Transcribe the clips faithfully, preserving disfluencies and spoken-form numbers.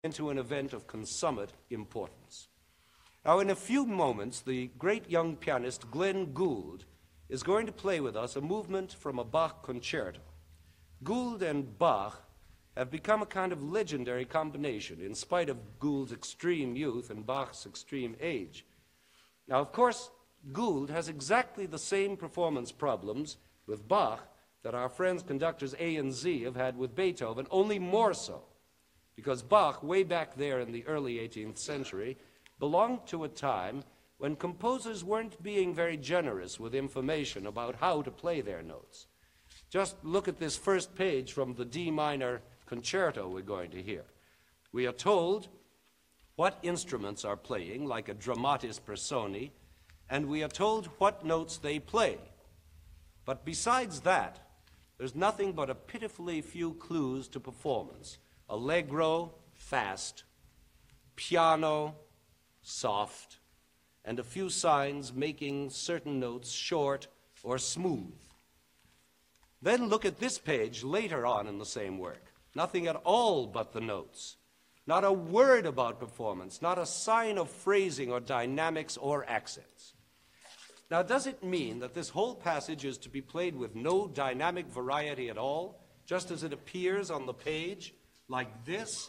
into an event of consummate importance. Now, in a few moments, the great young pianist Glenn Gould is going to play with us a movement from a Bach concerto. Gould and Bach have become a kind of legendary combination, in spite of Gould's extreme youth and Bach's extreme age. Now, of course, Gould has exactly the same performance problems with Bach that our friends conductors A and Z have had with Beethoven, only more so, because Bach, way back there in the early eighteenth century, belonged to a time when composers weren't being very generous with information about how to play their notes. Just look at this first page from the D minor concerto we're going to hear. We are told what instruments are playing, like a dramatis personae, and we are told what notes they play. But besides that, there's nothing but a pitifully few clues to performance. Allegro, fast, piano, soft, and a few signs making certain notes short or smooth. Then look at this page later on in the same work. Nothing at all but the notes. Not a word about performance, not a sign of phrasing or dynamics or accents. Now, does it mean that this whole passage is to be played with no dynamic variety at all, just as it appears on the page, like this?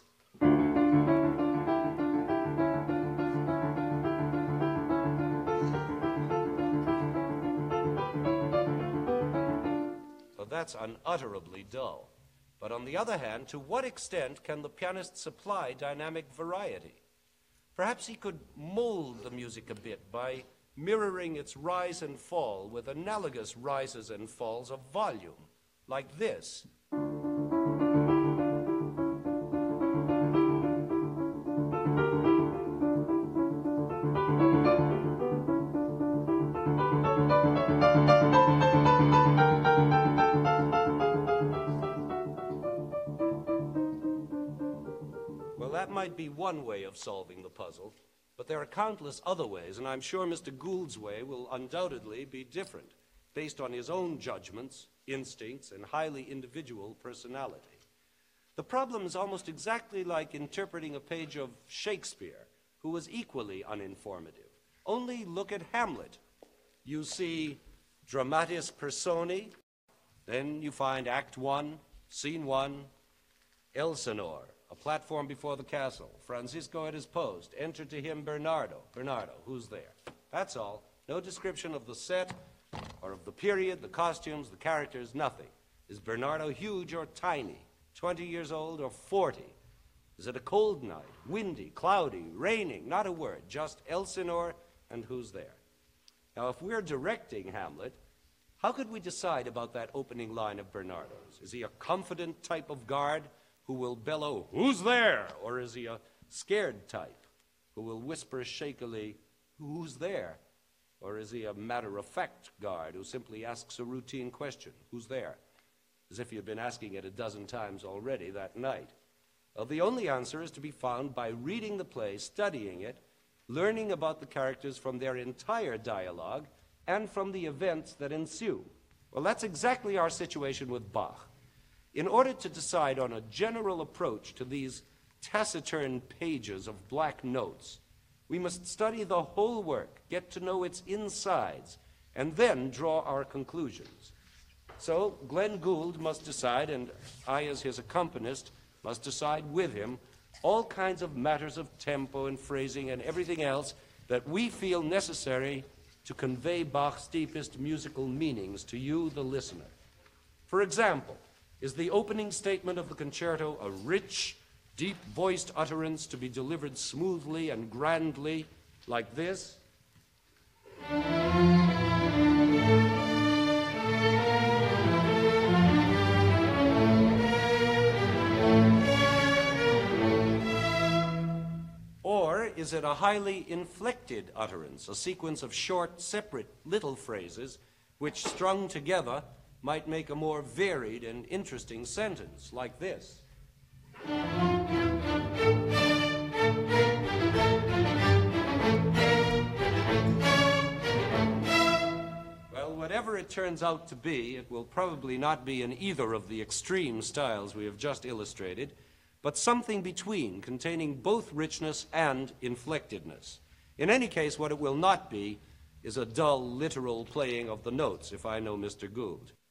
Well, that's unutterably dull. But on the other hand, to what extent can the pianist supply dynamic variety? Perhaps he could mold the music a bit by mirroring its rise and fall with analogous rises and falls of volume, like this. Well, that might be one way of solving the puzzle. But there are countless other ways, and I'm sure Mister Gould's way will undoubtedly be different, based on his own judgments, instincts, and highly individual personality. The problem is almost exactly like interpreting a page of Shakespeare, who was equally uninformative. Only look at Hamlet. You see dramatis personae, then you find Act One, Scene One, Elsinore, a platform before the castle. Francisco at his post. Enter to him Bernardo. Bernardo, who's there? That's all. No description of the set or of the period, the costumes, the characters, nothing. Is Bernardo huge or tiny? twenty years old or forty? Is it a cold night, windy, cloudy, raining? Not a word, just Elsinore and who's there. Now, if we're directing Hamlet, how could we decide about that opening line of Bernardo's? Is he a confident type of guard who will bellow, "Who's there?" Or is he a scared type who will whisper shakily, "Who's there?" Or is he a matter-of-fact guard who simply asks a routine question, "Who's there?" as if you'd been asking it a dozen times already that night? Well, the only answer is to be found by reading the play, studying it, learning about the characters from their entire dialogue, and from the events that ensue. Well, that's exactly our situation with Bach. In order to decide on a general approach to these taciturn pages of black notes, we must study the whole work, get to know its insides, and then draw our conclusions. So Glenn Gould must decide, and I as his accompanist must decide with him, all kinds of matters of tempo and phrasing and everything else that we feel necessary to convey Bach's deepest musical meanings to you, the listener. For example, is the opening statement of the concerto a rich, deep-voiced utterance to be delivered smoothly and grandly, like this? Or is it a highly inflected utterance, a sequence of short, separate little phrases which, strung together, might make a more varied and interesting sentence, like this? Well, whatever it turns out to be, it will probably not be in either of the extreme styles we have just illustrated, but something between, containing both richness and inflectedness. In any case, what it will not be is a dull, literal playing of the notes, if I know Mister Gould.